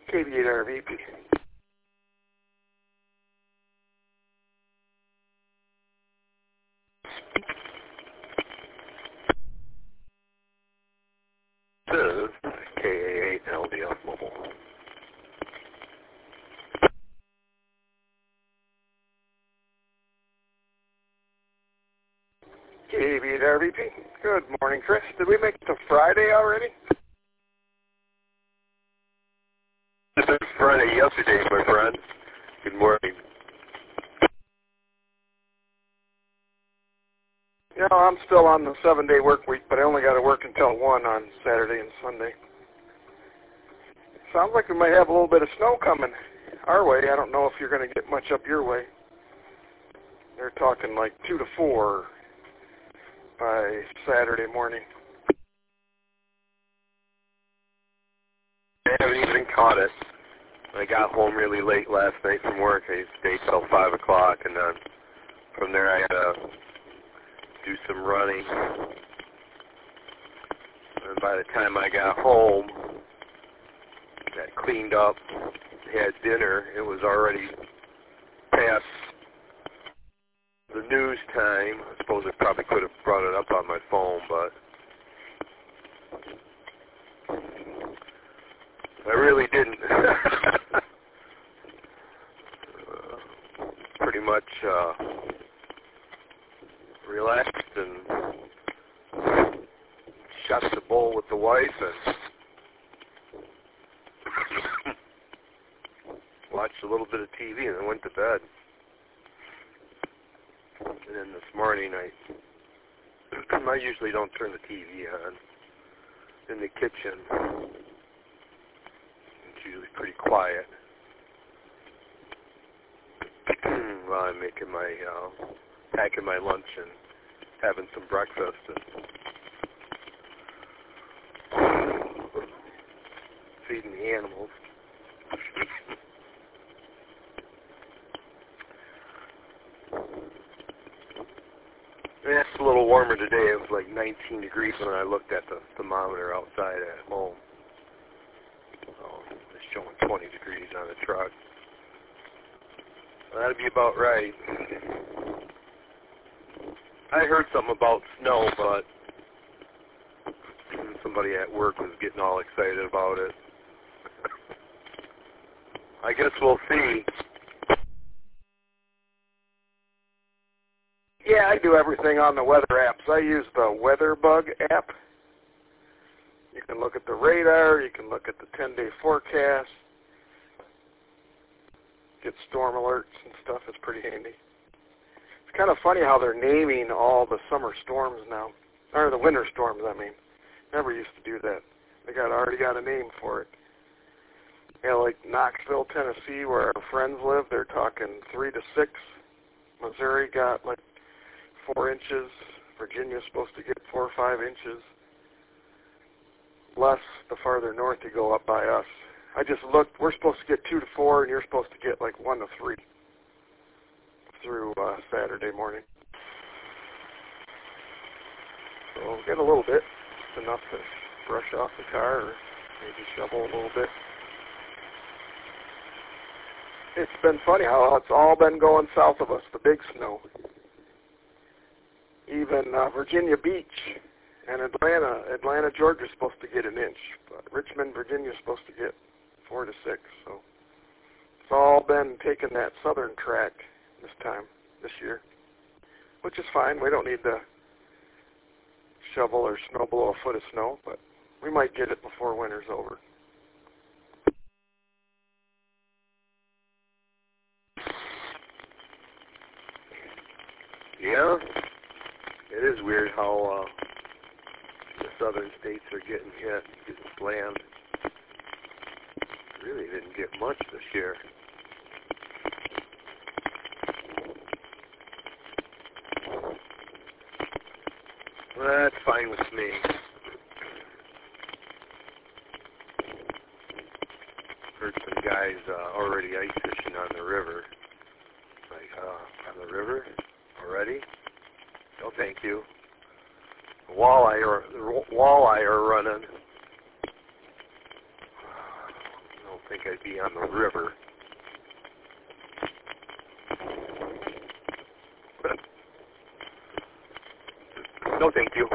KV8RVP. This is KA8LDF Mobile. KV8RVP. Good morning, Chris. Did we make it to Friday already? This is Friday yesterday, my friend. Good morning. You know, I'm still on the 7-day work week, but I only got to work until 1 on Saturday and Sunday. Sounds like we might have a little bit of snow coming our way. I don't know if you're going to get much up your way. They're talking like 2 to 4 by Saturday morning. I haven't even caught it. I got home really late last night from work. I stayed till 5 o'clock, and then from there I had to do some running. And by the time I got home, got cleaned up, had dinner, it was already past the news time. I suppose I probably could have brought it up on my phone, but I really didn't. Pretty much relaxed and shot the bull with the wife and watched a little bit of TV and then went to bed. And then this morning I usually don't turn the TV on in the kitchen. It's usually pretty quiet while I'm making my packing my lunch and having some breakfast and feeding the animals. It's a little warmer today. It was like 19 degrees when I looked at the thermometer outside at home. Oh, it's showing 20 degrees on the truck. Well, that'd be about right. I heard something about snow, but somebody at work was getting all excited about it. I guess we'll see. Yeah, I do everything on the weather apps. I use the WeatherBug app. You can look at the radar, you can look at the 10-day forecast, get storm alerts and stuff. It's pretty handy. It's kind of funny how they're naming all the summer storms now, or the winter storms, I mean. Never used to do that. They already got a name for it. Yeah, like Knoxville, Tennessee, where our friends live, they're talking 3 to 6. Missouri got like 4 inches. Virginia's supposed to get 4 or 5 inches. Less the farther north you go up by us. I just looked. We're supposed to get 2 to 4, and you're supposed to get like 1 to 3 through Saturday morning. So we'll get a little bit. It's enough to brush off the car or maybe shovel a little bit. It's been funny how it's all been going south of us, the big snow. Even Virginia Beach and Atlanta, Georgia's supposed to get 1 inch, but Richmond, Virginia's supposed to get 4 to 6. So it's all been taking that southern track this year, which is fine. We don't need to shovel or snow below a foot of snow, but we might get it before winter's over. Yeah, it is weird how the southern states are getting hit, getting slammed. Really didn't get much this year. Well, that's fine with me. Heard some guys already ice fishing on the river. Like, on the river? Already? No, thank you. Walleye are running. No, think I'd be on the river. No, thank you.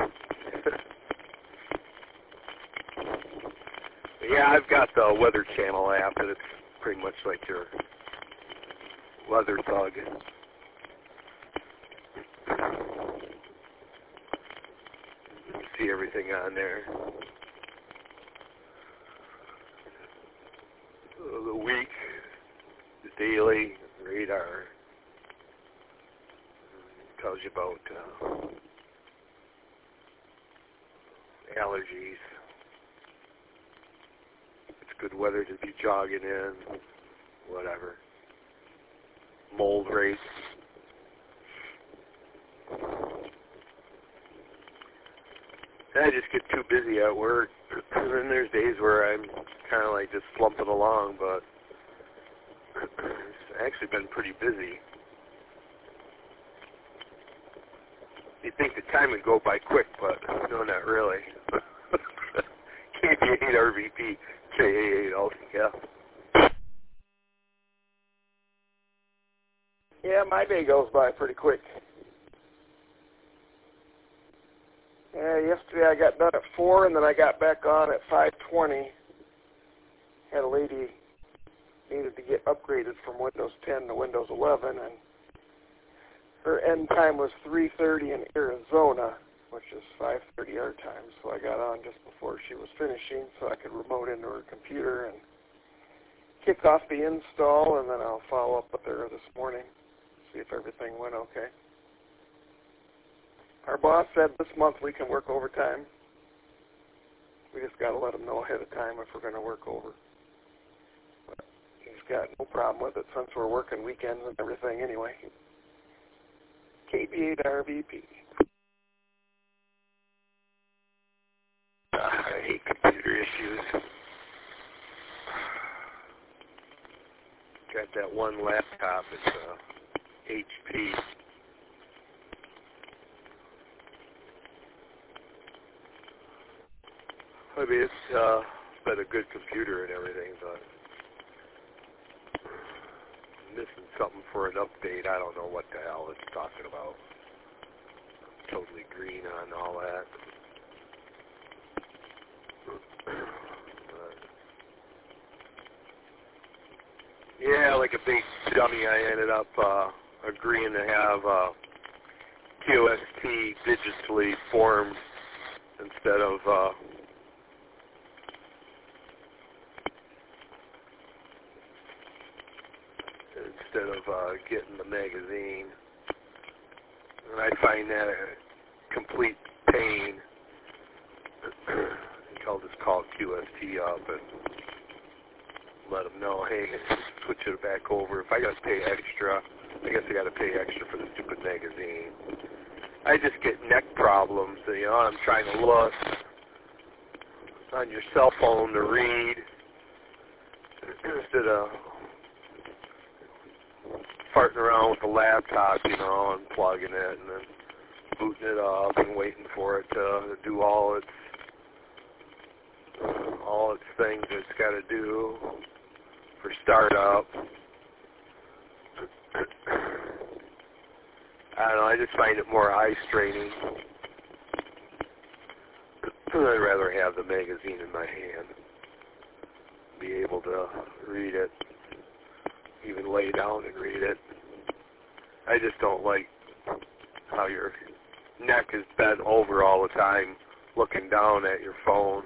Yeah, I've got the Weather Channel app, and it's pretty much like your weather thug. See everything on there. The week, the daily, radar. Tells you about allergies. It's good weather to be jogging in, whatever. Mold rates. And I just get too busy at work. And then there's days where I'm kind of like just slumping along, but it's actually been pretty busy. You'd think the time would go by quick, but no, not really. KB8 RVP, KA8 yeah. Yeah, my day goes by pretty quick. Yeah, yesterday I got done at 4, and then I got back on at 5:20. Had a lady needed to get upgraded from Windows 10 to Windows 11, and her end time was 3:30 in Arizona, which is 5:30 our time. So I got on just before she was finishing, so I could remote into her computer and kick off the install, and then I'll follow up with her this morning, see if everything went okay. Our boss said this month we can work overtime. We just got to let him know ahead of time if we're going to work over. But he's got no problem with it since we're working weekends and everything anyway. KB8 RVP. I hate computer issues. Got that one laptop. It's HP. I mean, it's been a good computer and everything, but missing something for an update. I don't know what the hell it's talking about. Totally green on all that. Yeah, like a big dummy, I ended up agreeing to have QST digitally formed instead of getting the magazine. And I find that a complete pain. I'll just call QST up and let them know, hey, switch it back over. If I got to pay extra, I guess I got to pay extra for the stupid magazine. I just get neck problems. You know, I'm trying to look on your cell phone to read instead of farting around with the laptop, you know, and plugging it and then booting it up and waiting for it to do all its things it's got to do for startup. I don't know, I just find it more eye straining. I'd rather have the magazine in my hand, be able to read it, even lay down and read it. I just don't like how your neck is bent over all the time looking down at your phone.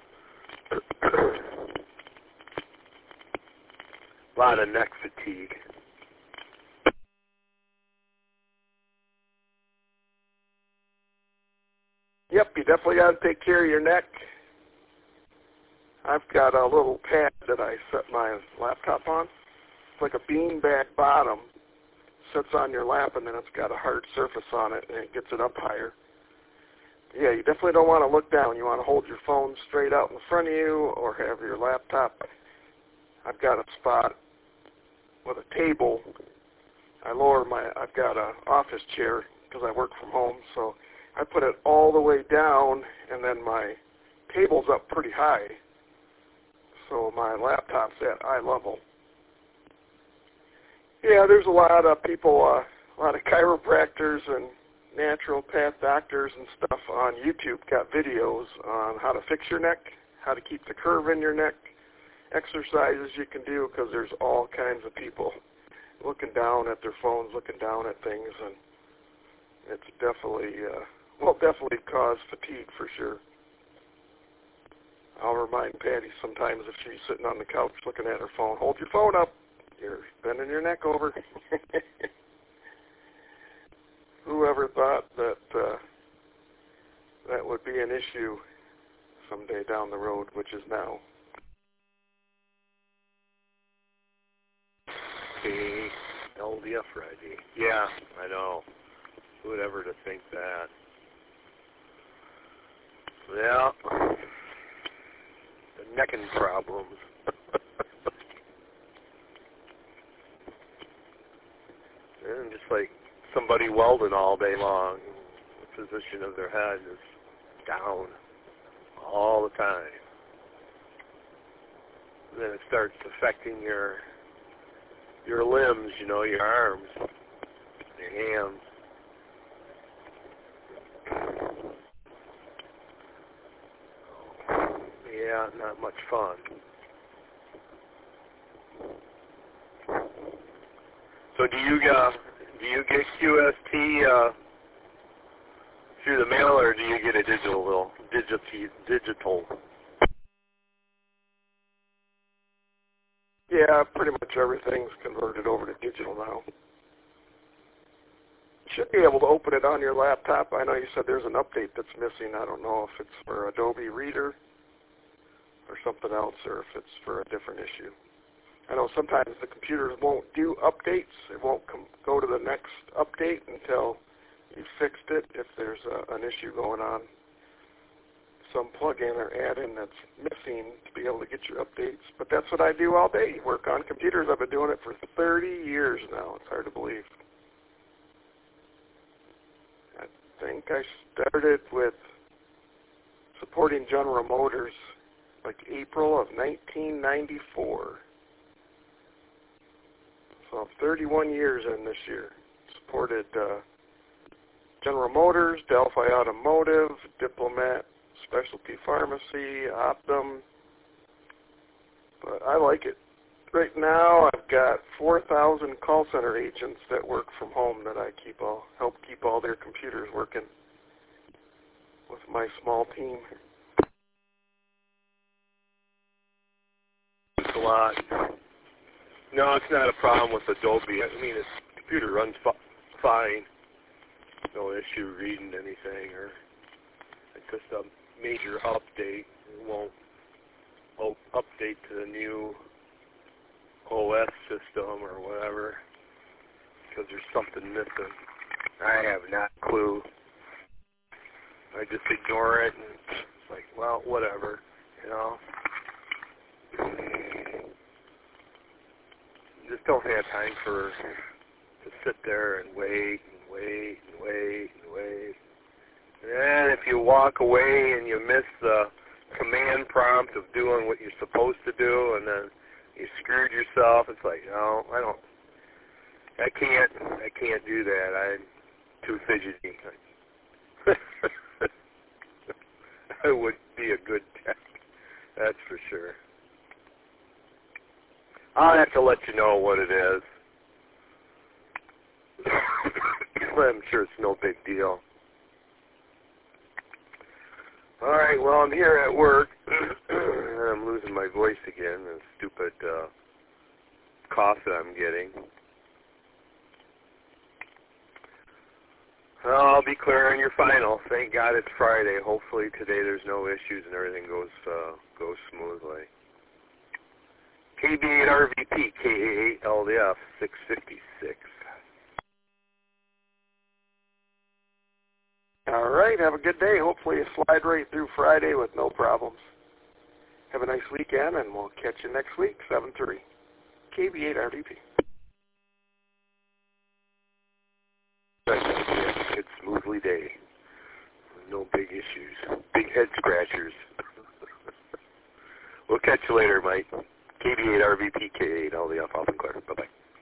A lot of neck fatigue. Yep, you definitely got to take care of your neck. I've got a little pad that I set my laptop on. It's like a beanbag bottom. Sits on your lap, and then it's got a hard surface on it, and it gets it up higher. Yeah, you definitely don't want to look down. You want to hold your phone straight out in front of you or have your laptop. I've got a spot with a table. I've got an office chair because I work from home, so I put it all the way down, and then my table's up pretty high. so my laptop's at eye level. Yeah, there's a lot of people, a lot of chiropractors and naturopath doctors and stuff on YouTube got videos on how to fix your neck, how to keep the curve in your neck, exercises you can do, because there's all kinds of people looking down at their phones, looking down at things, and it's definitely, definitely cause fatigue for sure. I'll remind Patty sometimes if she's sitting on the couch looking at her phone, hold your phone up. You're bending your neck over. Whoever thought that that would be an issue someday down the road, which is now. Okay, LDF Friday. Yeah, I know. Who would ever to think that? Yeah. The necking problems. And just like somebody welding all day long, the position of their head is down all the time. And then it starts affecting your limbs, your arms, your hands. Yeah, not much fun. So do you get QST through the mail, or do you get a digital? Yeah, pretty much everything's converted over to digital now. You should be able to open it on your laptop. I know you said there's an update that's missing. I don't know if it's for Adobe Reader or something else, or if it's for a different issue. I know sometimes the computers won't do updates. It won't go to the next update until you fixed it if there's an issue going on. Some plug-in or add-in that's missing to be able to get your updates. But that's what I do all day, work on computers. I've been doing it for 30 years now. It's hard to believe. I think I started with supporting General Motors like April of 1994. So I'm 31 years in this year. Supported General Motors, Delphi Automotive, Diplomat, Specialty Pharmacy, Optum. But I like it. Right now I've got 4,000 call center agents that work from home that I help keep all their computers working with my small team. It's a lot. No, it's not a problem with Adobe. I mean, the computer runs fine. No issue reading anything, or it's just a major update. It won't update to the new OS system or whatever because there's something missing. I have not a clue. I just ignore it, and it's like, well, whatever, Just don't have time to sit there and wait and wait and wait and wait. And if you walk away and you miss the command prompt of doing what you're supposed to do, and then you screwed yourself, it's like, no, I can't do that. I'm too fidgety. I would be a good tech, that's for sure. I'll have to let you know what it is. I'm sure it's no big deal. All right, well, I'm here at work. I'm losing my voice again, the stupid cough that I'm getting. Well, I'll be clearing your final. Thank God it's Friday. Hopefully today there's no issues and everything goes smoothly. KB8RVP, KA8LDF, 656. All right, have a good day. Hopefully you slide right through Friday with no problems. Have a nice weekend, and we'll catch you next week, 7-3. KB8RVP. Good smoothly day. No big issues. Big head scratchers. We'll catch you later, Mike. KB8 RVP K8, all the off and clear. Bye-bye.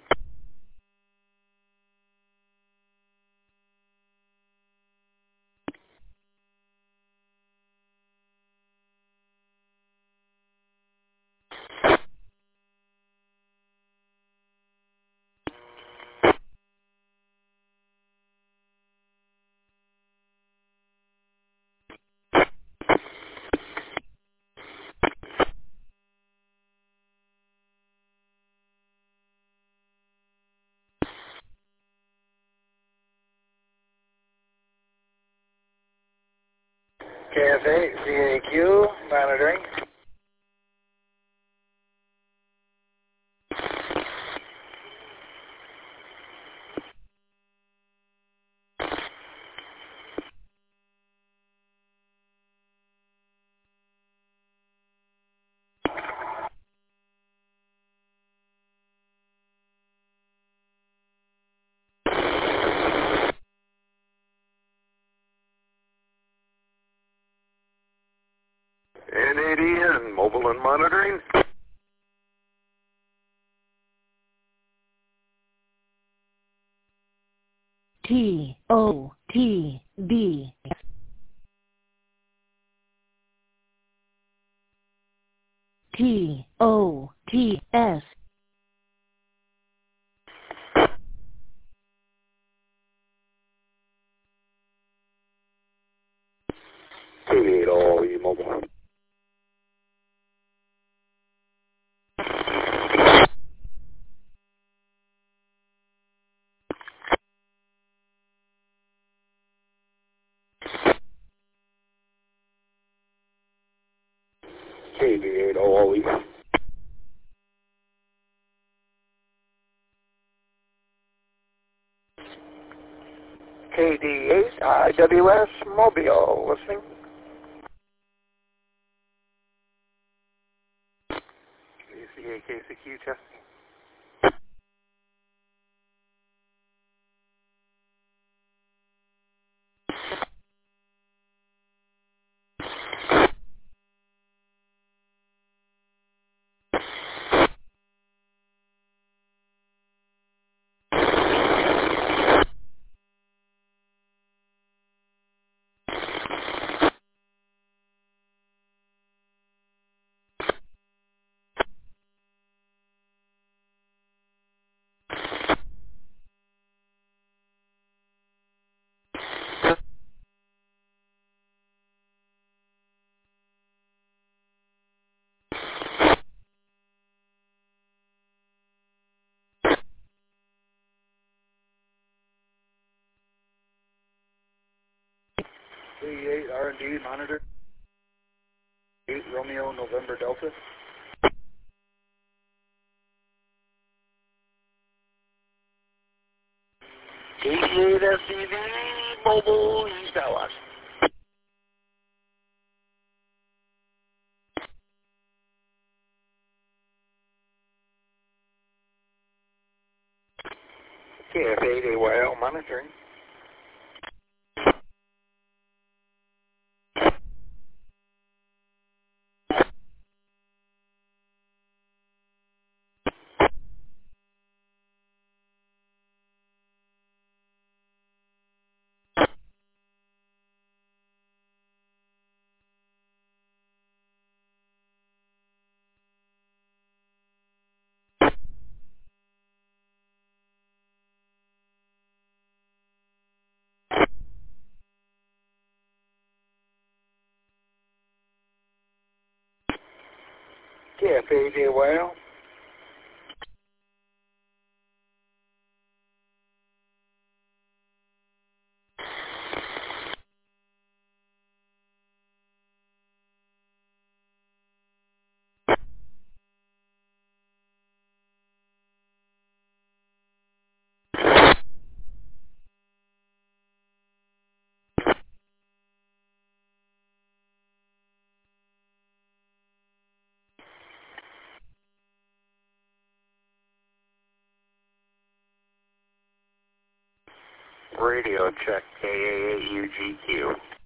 KFA, CAQ, monitoring. N80N, mobile and monitoring. TOTB. TOTS. KB8, all you mobile. KB8, all you. KD8, IWS, Mobile, listening. KCQ testing. C8, R&D, monitor. 8, Romeo, November, Delta. KD8, SCV, mobile, East Iowa. KF8, AYL, monitoring. KF8, AYL. Radio check, KA8UGQ.